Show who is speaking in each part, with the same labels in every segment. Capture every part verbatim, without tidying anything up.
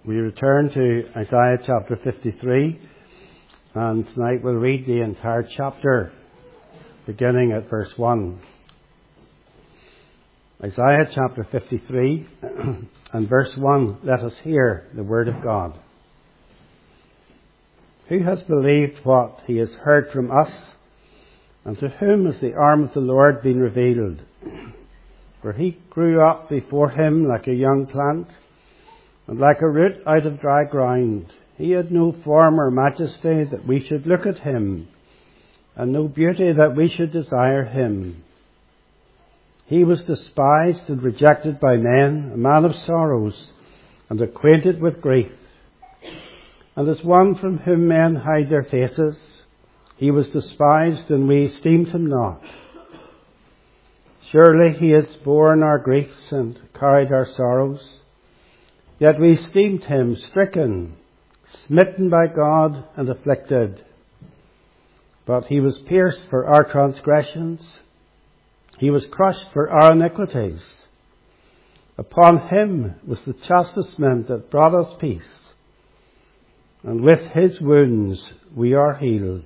Speaker 1: We return to Isaiah chapter fifty-three, and tonight we'll read the entire chapter, beginning at verse one. Isaiah chapter fifty-three and verse one, let us hear the word of God. Who has believed what he has heard from us, and to whom has the arm of the Lord been revealed? For he grew up before him like a young plant, and like a root out of dry ground. He had no form or majesty that we should look at him, and no beauty that we should desire him. He was despised and rejected by men, a man of sorrows, and acquainted with grief. And as one from whom men hide their faces, he was despised, and we esteemed him not. Surely he has borne our griefs and carried our sorrows. Yet we esteemed him stricken, smitten by God, and afflicted. But he was pierced for our transgressions. He was crushed for our iniquities. Upon him was the chastisement that brought us peace, and with his wounds we are healed.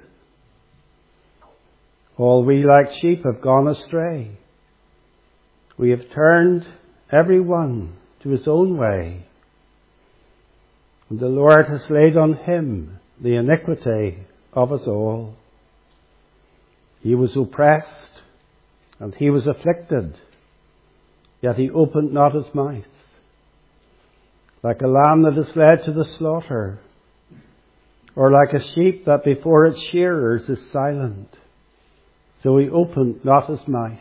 Speaker 1: All we like sheep have gone astray. We have turned every one to his own way, and the Lord has laid on him the iniquity of us all. He was oppressed, and he was afflicted, yet he opened not his mouth. Like a lamb that is led to the slaughter, or like a sheep that before its shearers is silent, so he opened not his mouth.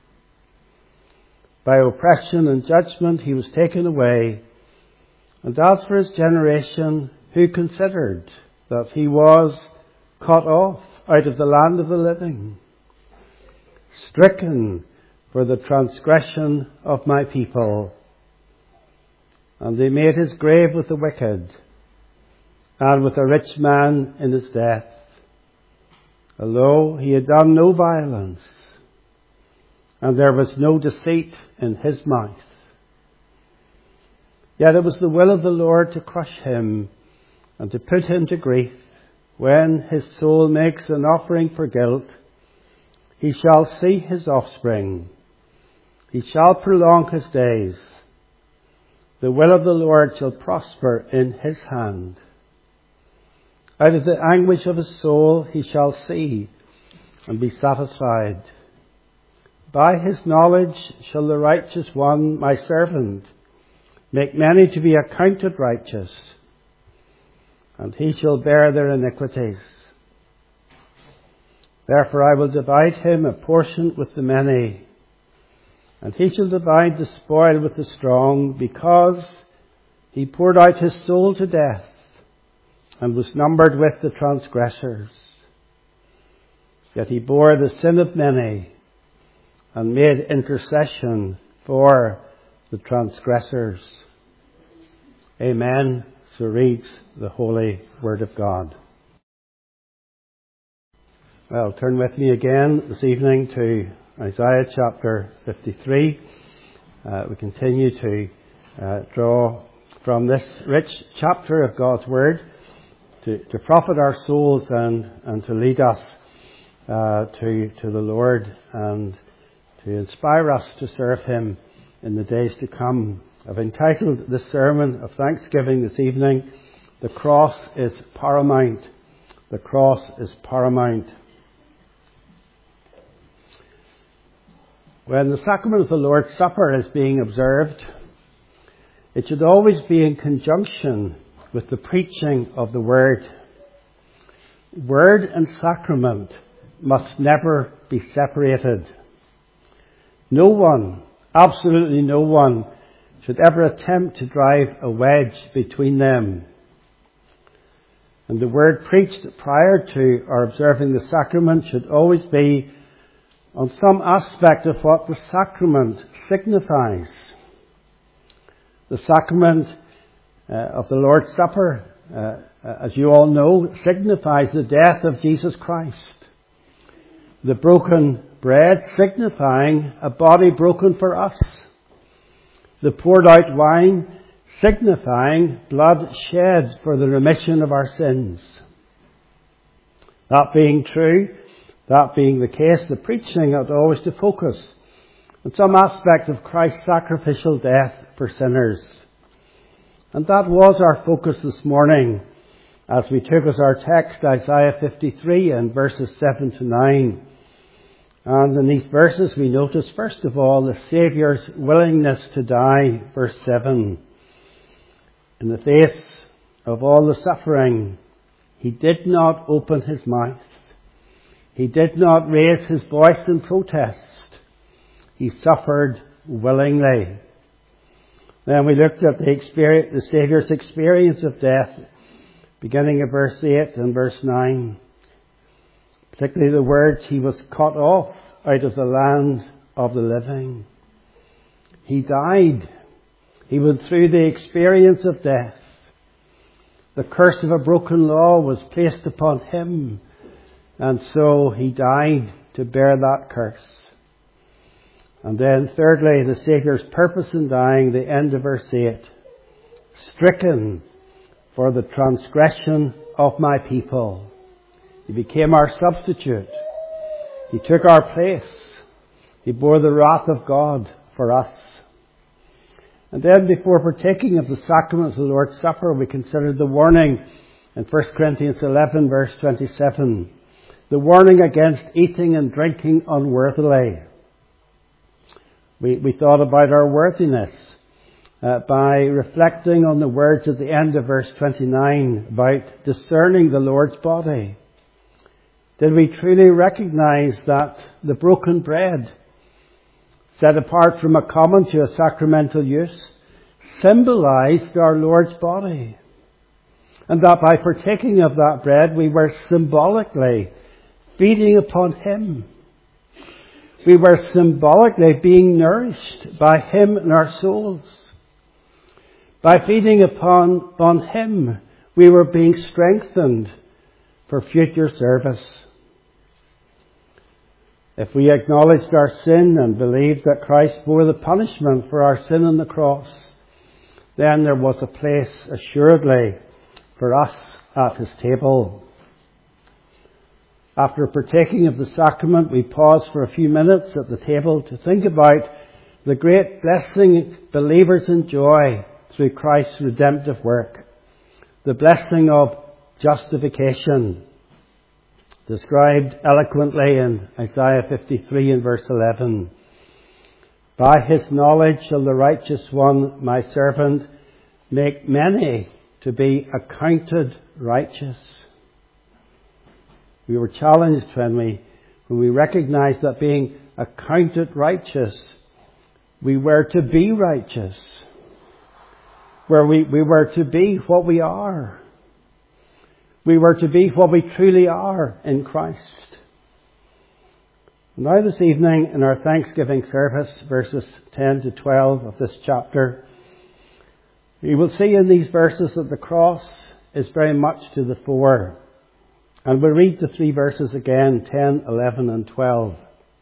Speaker 1: By oppression and judgment he was taken away. And as for his generation, who considered that he was cut off out of the land of the living, stricken for the transgression of my people? And they made his grave with the wicked, and with a rich man in his death, although he had done no violence, and there was no deceit in his mouth. Yet it was the will of the Lord to crush him and to put him to grief. When his soul makes an offering for guilt, he shall see his offspring. He shall prolong his days. The will of the Lord shall prosper in his hand. Out of the anguish of his soul he shall see and be satisfied. By his knowledge shall the righteous one, my servant, make many to be accounted righteous, and he shall bear their iniquities. Therefore I will divide him a portion with the many, and he shall divide the spoil with the strong, because he poured out his soul to death, and was numbered with the transgressors. Yet he bore the sin of many, and made intercession for the transgressors. Amen. So reads the holy word of God. Well, turn with me again this evening to Isaiah chapter fifty-three. Uh, we continue to uh, draw from this rich chapter of God's word to, to profit our souls and, and to lead us uh, to, to the Lord, and to inspire us to serve him in the days to come. I've entitled this sermon of thanksgiving this evening, The Cross is Paramount. The Cross is Paramount. When the sacrament of the Lord's Supper is being observed, it should always be in conjunction with the preaching of the Word. Word and sacrament must never be separated. No one, absolutely no one, should ever attempt to drive a wedge between them. And the word preached prior to or observing the sacrament should always be on some aspect of what the sacrament signifies. The sacrament uh, of the Lord's Supper, uh, as you all know, signifies the death of Jesus Christ. The broken bread signifying a body broken for us. The poured out wine signifying blood shed for the remission of our sins. That being true, that being the case, the preaching ought always to focus on some aspect of Christ's sacrificial death for sinners. And that was our focus this morning as we took as our text Isaiah fifty-three and verses seven to nine. And in these verses we notice first of all the Saviour's willingness to die, verse seven. In the face of all the suffering, he did not open his mouth. He did not raise his voice in protest. He suffered willingly. Then we looked at the experience, the Saviour's experience of death, beginning at verse eight and verse nine. Particularly the words, he was cut off out of the land of the living. He died. He went through the experience of death. The curse of a broken law was placed upon him, and so he died to bear that curse. And then thirdly, the Saviour's purpose in dying, the end of verse eight. Stricken for the transgression of my people. He became our substitute. He took our place. He bore the wrath of God for us. And then before partaking of the sacraments of the Lord's Supper, we considered the warning in First Corinthians eleven verse twenty-seven. The warning against eating and drinking unworthily. We, we thought about our worthiness uh, by reflecting on the words at the end of verse twenty-nine about discerning the Lord's body. Did we truly recognize that the broken bread, set apart from a common to a sacramental use, symbolized our Lord's body? And that by partaking of that bread, we were symbolically feeding upon Him. We were symbolically being nourished by Him in our souls. By feeding upon, upon Him, we were being strengthened for future service. If we acknowledged our sin and believed that Christ bore the punishment for our sin on the cross, then there was a place assuredly for us at His table. After partaking of the sacrament, we pause for a few minutes at the table to think about the great blessing believers enjoy through Christ's redemptive work. The blessing of justification, described eloquently in Isaiah fifty-three and verse eleven. By his knowledge shall the righteous one, my servant, make many to be accounted righteous. We were challenged when we, when we recognized that being accounted righteous, we were to be righteous. Where we, we were to be what we are. We were to be what we truly are in Christ. Now this evening in our Thanksgiving service, verses ten to twelve of this chapter, we will see in these verses that the cross is very much to the fore. And we'll read the three verses again, ten, eleven and twelve.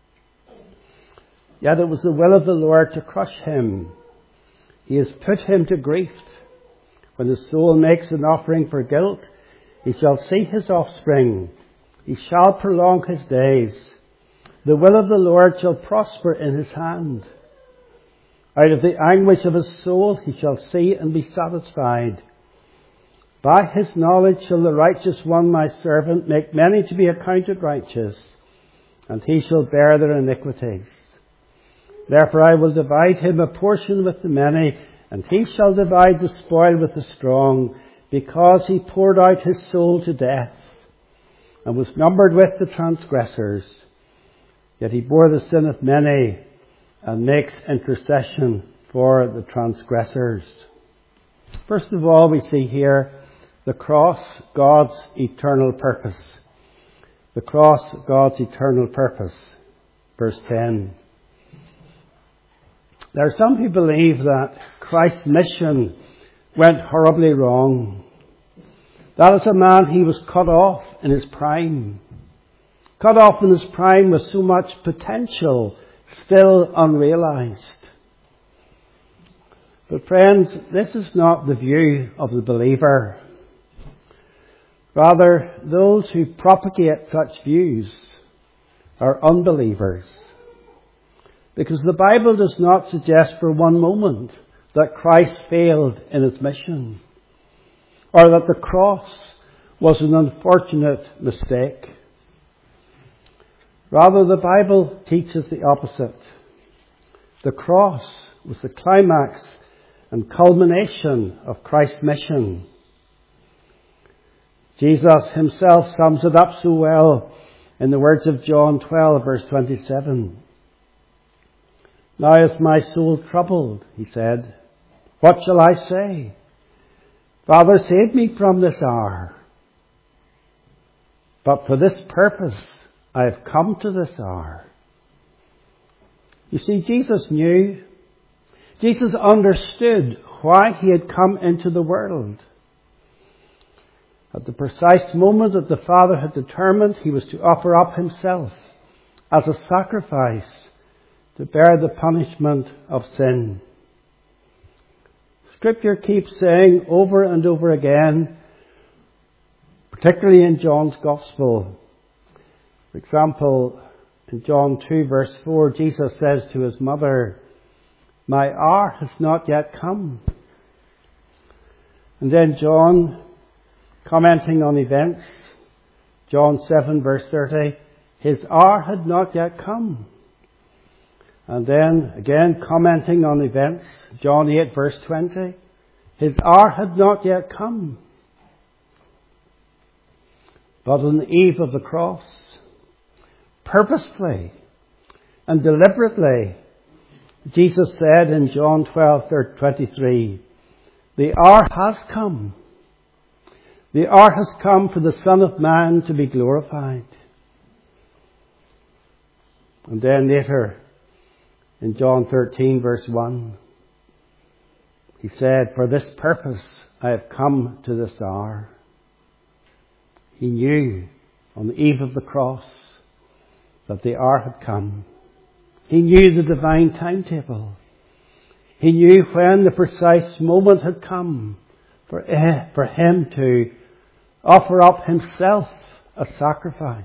Speaker 1: Yet it was the will of the Lord to crush him. He has put him to grief. When the soul makes an offering for guilt, he shall see his offspring. He shall prolong his days. The will of the Lord shall prosper in his hand. Out of the anguish of his soul he shall see and be satisfied. By his knowledge shall the righteous one, my servant, make many to be accounted righteous, and he shall bear their iniquities. Therefore I will divide him a portion with the many, and he shall divide the spoil with the strong, because he poured out his soul to death, and was numbered with the transgressors. Yet he bore the sin of many, and makes intercession for the transgressors. First of all, we see here the cross, God's eternal purpose. The cross, God's eternal purpose. Verse ten. There are some who believe that Christ's mission went horribly wrong. That as a man he was cut off in his prime. Cut off in his prime with so much potential still unrealized. But friends, this is not the view of the believer. Rather, those who propagate such views are unbelievers. Because the Bible does not suggest for one moment that Christ failed in his mission, or that the cross was an unfortunate mistake. Rather, the Bible teaches the opposite. The cross was the climax and culmination of Christ's mission. Jesus himself sums it up so well in the words of John twelve, verse twenty-seven. Now is my soul troubled, he said. What shall I say? Father, save me from this hour. But for this purpose I have come to this hour. You see, Jesus knew, Jesus understood why he had come into the world. At the precise moment that the Father had determined, he was to offer up himself as a sacrifice to bear the punishment of sin. Scripture keeps saying over and over again, particularly in John's Gospel. For example, in John two verse four, Jesus says to his mother, my hour has not yet come. And then John, commenting on events, John seven verse thirty, his hour had not yet come. And then again commenting on events, John eight verse twenty, his hour had not yet come. But on the eve of the cross, purposefully and deliberately, Jesus said in John twelve twenty-three, the hour has come. The hour has come for the Son of Man to be glorified. And then later, in John thirteen verse one, he said, for this purpose I have come to this hour. He knew on the eve of the cross that the hour had come. He knew the divine timetable. He knew when the precise moment had come for, for him to offer up himself a sacrifice.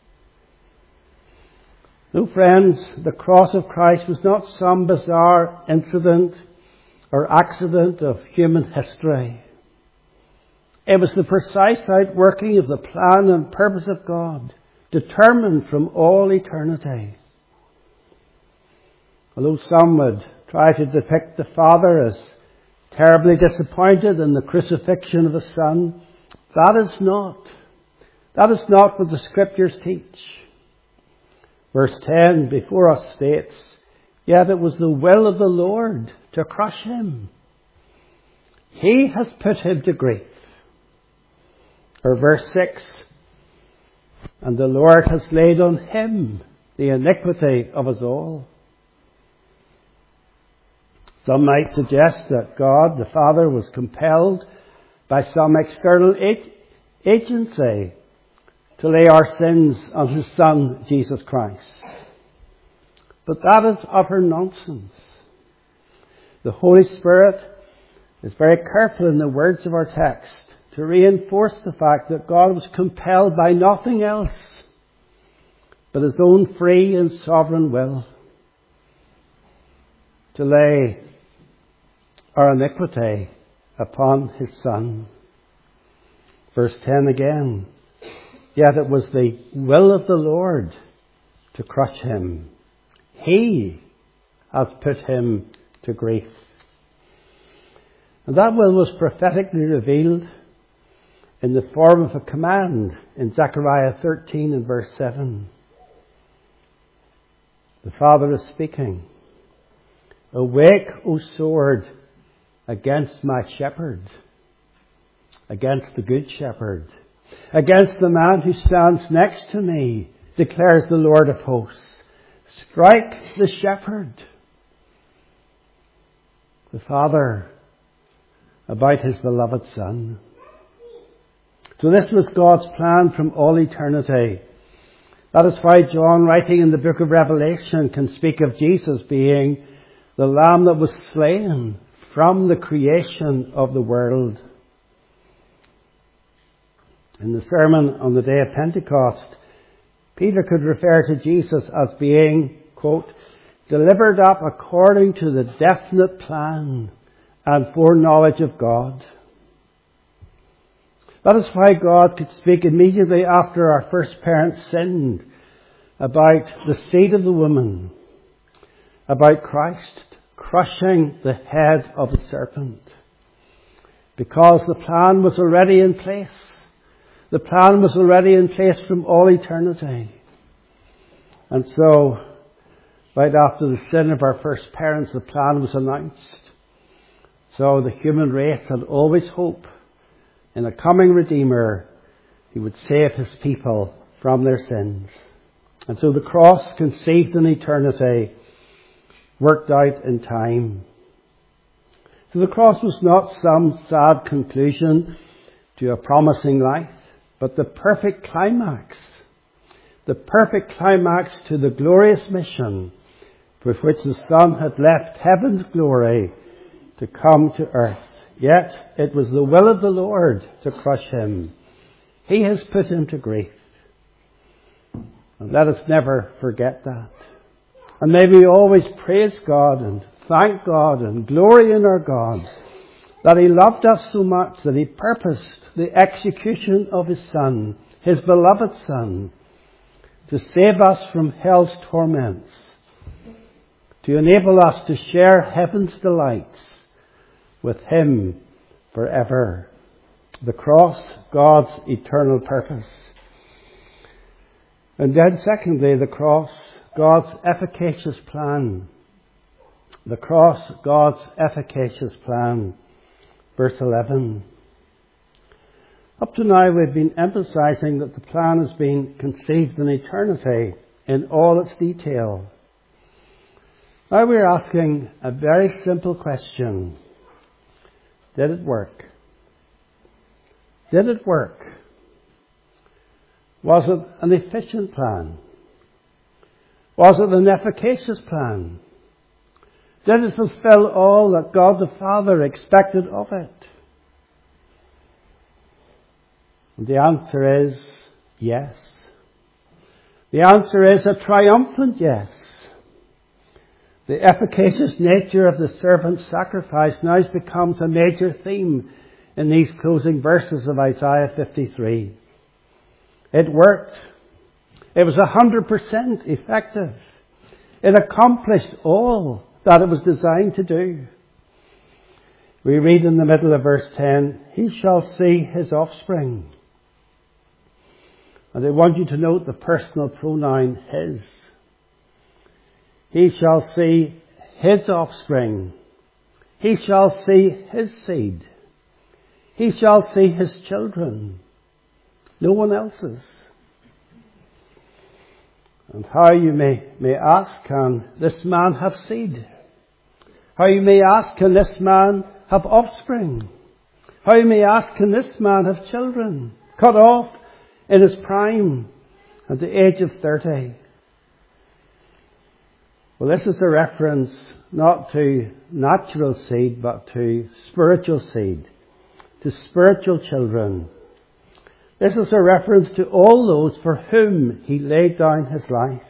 Speaker 1: No, friends, the cross of Christ was not some bizarre incident or accident of human history. It was the precise outworking of the plan and purpose of God, determined from all eternity. Although some would try to depict the Father as terribly disappointed in the crucifixion of his Son, that is not. That is not what the Scriptures teach. Verse ten before us states, yet it was the will of the Lord to crush him. He has put him to grief. Or verse six, and the Lord has laid on him the iniquity of us all. Some might suggest that God, the Father, was compelled by some external agency to lay our sins on his Son, Jesus Christ. But that is utter nonsense. The Holy Spirit is very careful in the words of our text to reinforce the fact that God was compelled by nothing else but his own free and sovereign will to lay our iniquity upon his Son. Verse ten again, yet it was the will of the Lord to crush him. He has put him to grief. And that will was prophetically revealed in the form of a command in Zechariah thirteen and verse seven. The Father is speaking. Awake, O sword, against my shepherd, against the good shepherd, against the man who stands next to me, declares the Lord of hosts. Strike the shepherd. The Father about his beloved Son. So this was God's plan from all eternity. That is why John, writing in the book of Revelation, can speak of Jesus being the Lamb that was slain from the creation of the world. In the sermon on the day of Pentecost, Peter could refer to Jesus as being, quote, delivered up according to the definite plan and foreknowledge of God. That is why God could speak immediately after our first parents sinned about the seed of the woman, about Christ crushing the head of the serpent. Because the plan was already in place. The plan was already in place from all eternity. And so, right after the sin of our first parents, the plan was announced. So the human race had always hope in a coming Redeemer who would save his people from their sins. And so the cross, conceived in eternity, worked out in time. So the cross was not some sad conclusion to a promising life, but the perfect climax, the perfect climax to the glorious mission with which the Son had left heaven's glory to come to earth. Yet it was the will of the Lord to crush him. He has put him to grief. And let us never forget that. And may we always praise God and thank God and glory in our God that He loved us so much that He purposed the execution of His Son, His beloved Son, to save us from hell's torments, to enable us to share heaven's delights with Him forever. The cross, God's eternal purpose. And then secondly, the cross, God's efficacious plan. The cross, God's efficacious plan. Verse eleven. Up to now we've been emphasizing that the plan has been conceived in eternity in all its detail. Now we're asking a very simple question. Did it work? Did it work? Was it an efficient plan? Was it an efficacious plan? Did it fulfill all that God the Father expected of it? And the answer is yes. The answer is a triumphant yes. The efficacious nature of the servant's sacrifice now becomes a major theme in these closing verses of Isaiah fifty-three. It worked. It was one hundred percent effective. It accomplished all that it was designed to do. We read in the middle of verse ten, He shall see his offspring. And I want you to note the personal pronoun his. He shall see his offspring. He shall see his seed. He shall see his children. No one else's. And how you may, may ask, can this man have seed? How you may ask, can this man have offspring? How you may ask, can this man have children? Cut off in his prime at the age of thirty. Well, this is a reference not to natural seed, but to spiritual seed, to spiritual children. This is a reference to all those for whom He laid down His life.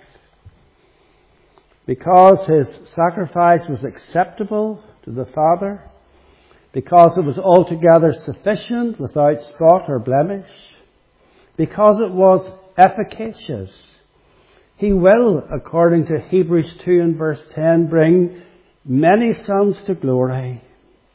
Speaker 1: Because His sacrifice was acceptable to the Father, because it was altogether sufficient without spot or blemish, because it was efficacious, He will, according to Hebrews two and verse ten, bring many sons to glory.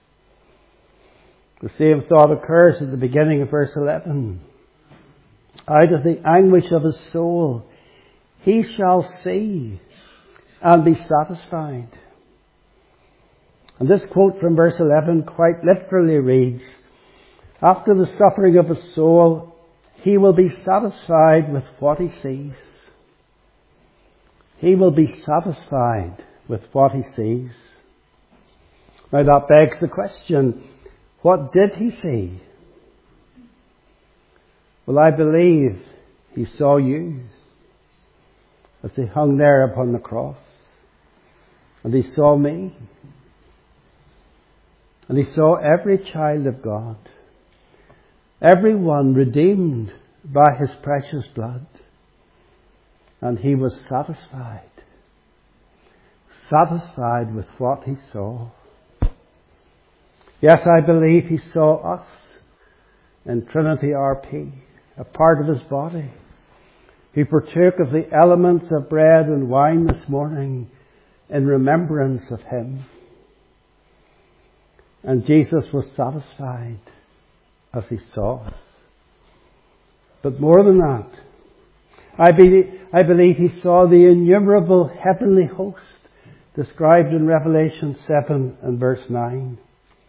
Speaker 1: The same thought occurs at the beginning of verse eleven. Out of the anguish of his soul, he shall see and be satisfied. And this quote from verse eleven quite literally reads, after the suffering of his soul, he will be satisfied with what he sees. He will be satisfied with what he sees. Now that begs the question, what did he see? Well, I believe he saw you as he hung there upon the cross. And he saw me. And he saw every child of God, everyone redeemed by his precious blood. And he was satisfied, satisfied with what he saw. Yes, I believe he saw us in Trinity R P, a part of his body. He partook of the elements of bread and wine this morning in remembrance of him. And Jesus was satisfied as he saw us. But more than that, I believe, I believe he saw the innumerable heavenly host described in Revelation seven and verse nine.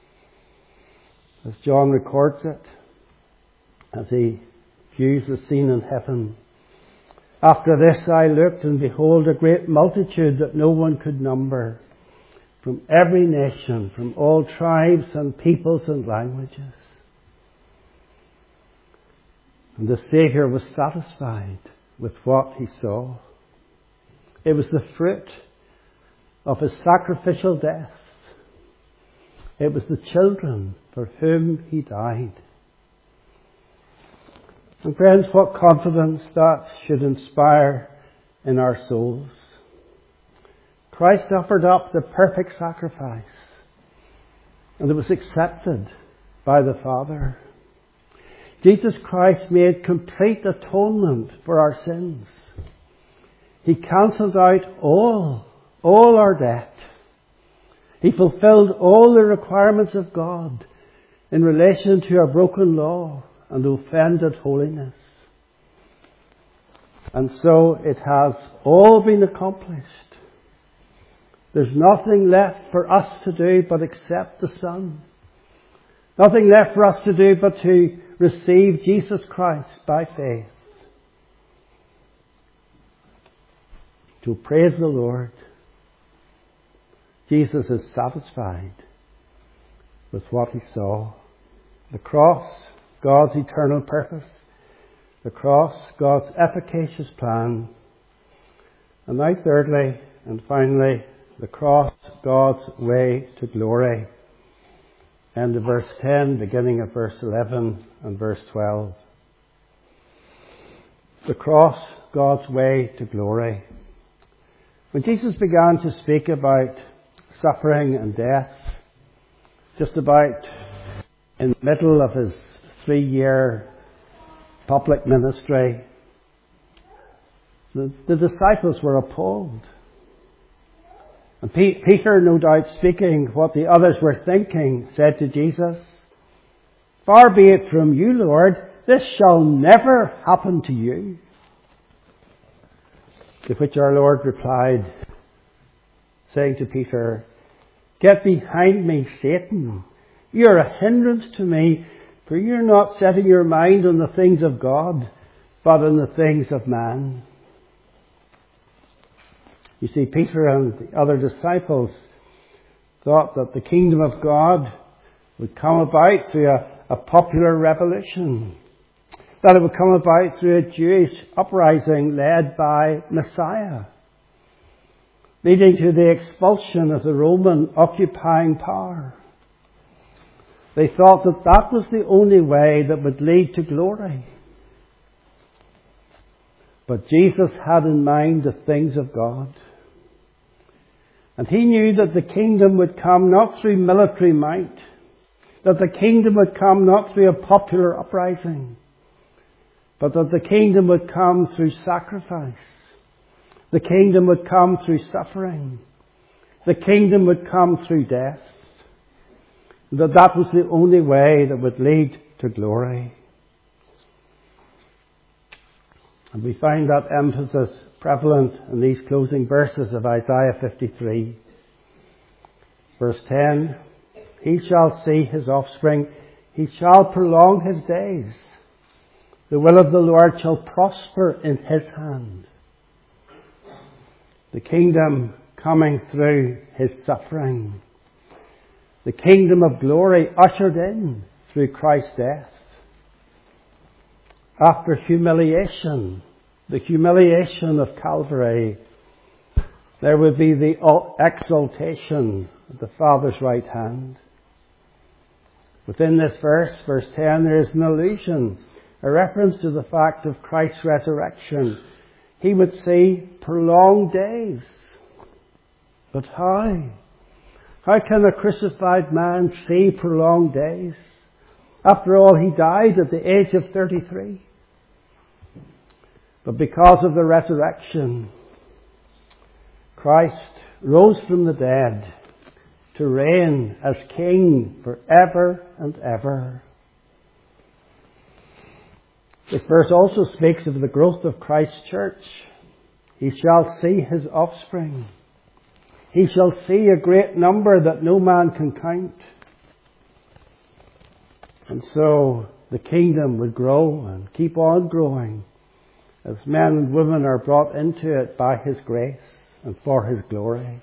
Speaker 1: As John records it, as he views the scene in heaven. After this I looked, and behold, a great multitude that no one could number, from every nation, from all tribes and peoples and languages. And the Saviour was satisfied with what he saw. It was the fruit of his sacrificial death. It was the children for whom he died. And friends, what confidence that should inspire in our souls. Christ offered up the perfect sacrifice, and it was accepted by the Father. Jesus Christ made complete atonement for our sins. He cancelled out all, all our debt. He fulfilled all the requirements of God in relation to our broken law and offended holiness. And so it has all been accomplished. There's nothing left for us to do but accept the Son. Nothing left for us to do but to receive Jesus Christ by faith. To praise the Lord. Jesus is satisfied with what he saw. The cross, God's eternal purpose. The cross, God's efficacious plan. And now thirdly and finally, the cross, God's way to glory. End of verse ten, beginning of verse eleven and verse twelve. The cross, God's way to glory. When Jesus began to speak about suffering and death, just about in the middle of his three-year public ministry, the, the disciples were appalled. And P- Peter, no doubt speaking what the others were thinking, said to Jesus, "Far be it from you, Lord, this shall never happen to you." To which our Lord replied, saying to Peter, "Get behind me, Satan. You are a hindrance to me, for you're not setting your mind on the things of God, but on the things of man." You see, Peter and the other disciples thought that the kingdom of God would come about through a, a popular revolution, that it would come about through a Jewish uprising led by Messiah, leading to the expulsion of the Roman occupying power. They thought that that was the only way that would lead to glory. But Jesus had in mind the things of God. And he knew that the kingdom would come not through military might, that the kingdom would come not through a popular uprising, but that the kingdom would come through sacrifice. The kingdom would come through suffering. The kingdom would come through death. That that was the only way that would lead to glory. And we find that emphasis prevalent in these closing verses of Isaiah fifty-three. Verse ten, "He shall see his offspring, he shall prolong his days. The will of the Lord shall prosper in his hand." The kingdom coming through his suffering. The kingdom of glory ushered in through Christ's death. After humiliation, the humiliation of Calvary, there would be the exaltation at the Father's right hand. Within this verse, verse ten, there is an allusion, a reference to the fact of Christ's resurrection. He would see prolonged days. But how? How can a crucified man see prolonged days? After all, he died at the age of thirty-three. But because of the resurrection, Christ rose from the dead to reign as King forever and ever. This verse also speaks of the growth of Christ's church. He shall see his offspring. He shall see a great number that no man can count. And so the kingdom would grow and keep on growing as men and women are brought into it by his grace and for his glory.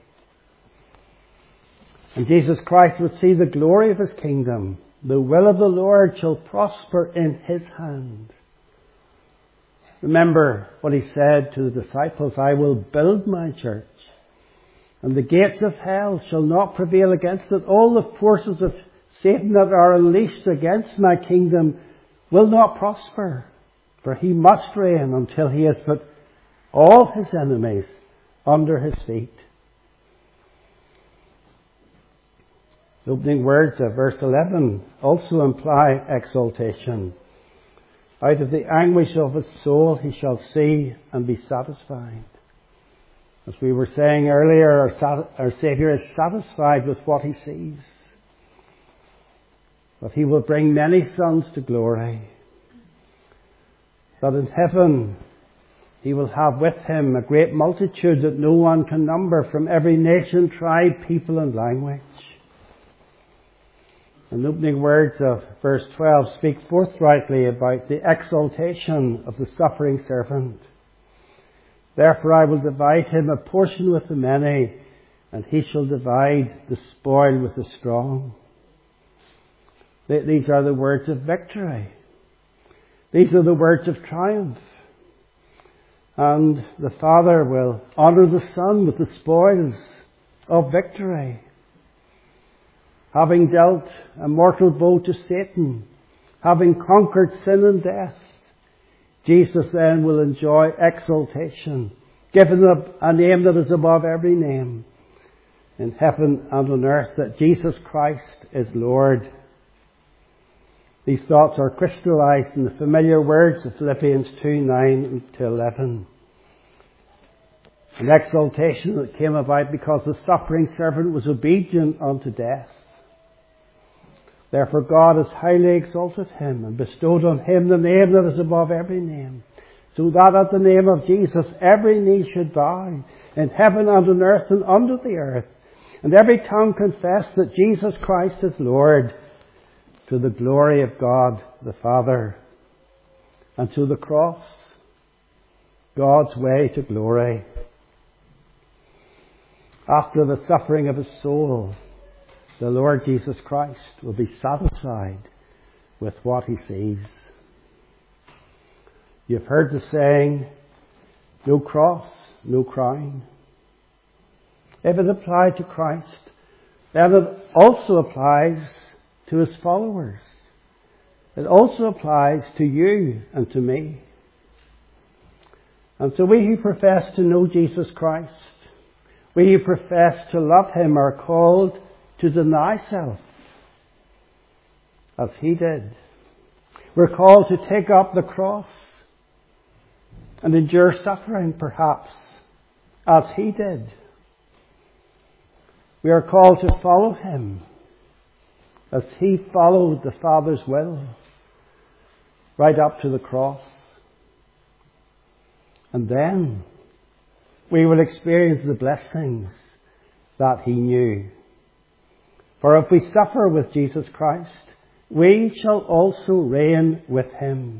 Speaker 1: And Jesus Christ would see the glory of his kingdom. The will of the Lord shall prosper in his hand. Remember what he said to the disciples, I will build my church, and the gates of hell shall not prevail against it. All the forces of Satan that are unleashed against my kingdom will not prosper, for he must reign until he has put all his enemies under his feet. The opening words of verse eleven also imply exaltation. Out of the anguish of his soul he shall see and be satisfied. As we were saying earlier, our, our Saviour is satisfied with what he sees. That he will bring many sons to glory. That in heaven he will have with him a great multitude that no one can number from every nation, tribe, people and language. And the opening words of verse twelve speak forthrightly about the exaltation of the suffering servant. Therefore I will divide him a portion with the many, and he shall divide the spoil with the strong. These are the words of victory. These are the words of triumph. And the Father will honour the Son with the spoils of victory. Having dealt a mortal blow to Satan, having conquered sin and death, Jesus then will enjoy exaltation, given a name that is above every name in heaven and on earth, that Jesus Christ is Lord. These thoughts are crystallized in the familiar words of Philippians two, nine to eleven. An exaltation that came about because the suffering servant was obedient unto death. Therefore God has highly exalted him and bestowed on him the name that is above every name, so that at the name of Jesus every knee should bow, in heaven and on earth and under the earth, and every tongue confess that Jesus Christ is Lord, to the glory of God the Father. And to the cross, God's way to glory. After the suffering of his soul, the Lord Jesus Christ will be satisfied with what he sees. You've heard the saying, no cross, no crown. If it applied to Christ, then it also applies to his followers. It also applies to you and to me. And so we who profess to know Jesus Christ, we who profess to love him, are called to deny self, as he did. We're called to take up the cross and endure suffering, perhaps, as he did. We are called to follow him, as he followed the Father's will, right up to the cross. And then we will experience the blessings that he knew. For if we suffer with Jesus Christ, we shall also reign with him.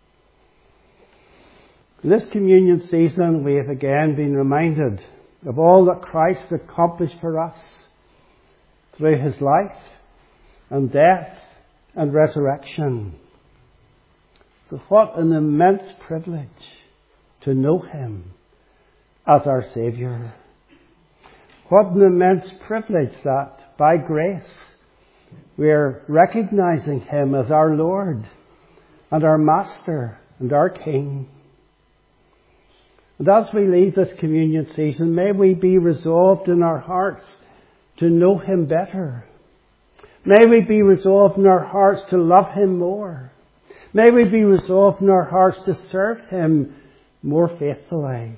Speaker 1: In this communion season, we have again been reminded of all that Christ accomplished for us through his life and death and resurrection. So what an immense privilege to know him as our Saviour. What an immense privilege that, by grace, We are recognizing Him as our Lord and our Master and our King. And as we leave this communion season, may we be resolved in our hearts to know Him better. May we be resolved in our hearts to love Him more. May we be resolved in our hearts to serve Him more faithfully.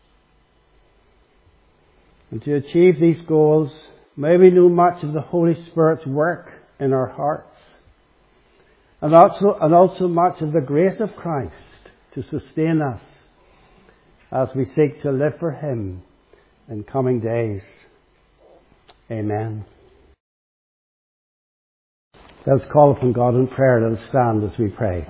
Speaker 1: And to achieve these goals, may we know much of the Holy Spirit's work in our hearts, and also, and also much of the grace of Christ to sustain us as we seek to live for Him in coming days. Amen. Let's call upon God in prayer. Let us stand as we pray.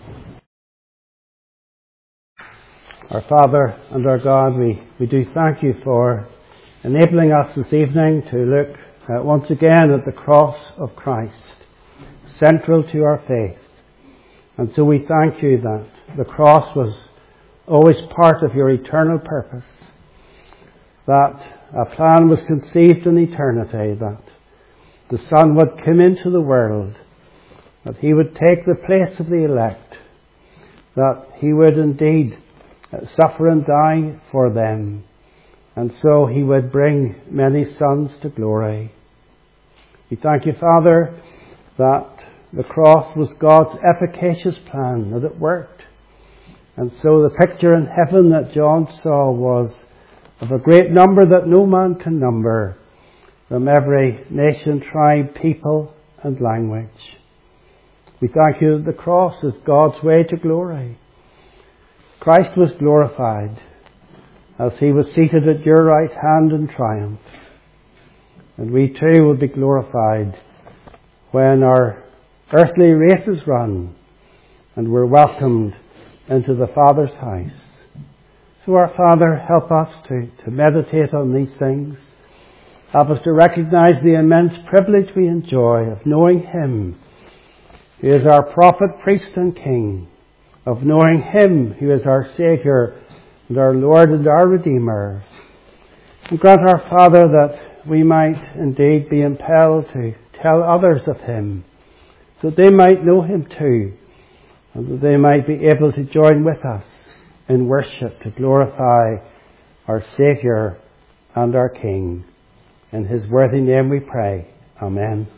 Speaker 1: Our Father and our God, we, we do thank You for enabling us this evening to look uh, once again at the cross of Christ, central to our faith. And so we thank You that the cross was always part of Your eternal purpose, that a plan was conceived in eternity, that the Son would come into the world, that He would take the place of the elect, that He would indeed suffer and die for them, and so He would bring many sons to glory. We thank You, Father, that the cross was God's efficacious plan, that it worked. And so the picture in heaven that John saw was of a great number that no man can number, from every nation, tribe, people, and language. We thank You that the cross is God's way to glory. Christ was glorified as He was seated at Your right hand in triumph. And we too will be glorified when our earthly race is run and we're welcomed into the Father's house. So our Father, help us to, to meditate on these things. Help us to recognize the immense privilege we enjoy of knowing Him who is our prophet, priest and king, of knowing Him who is our Saviour and our Lord and our Redeemer. And grant our Father that we might indeed be impelled to tell others of Him, so that they might know Him too, and that they might be able to join with us in worship to glorify our Saviour and our King. In His worthy name we pray. Amen.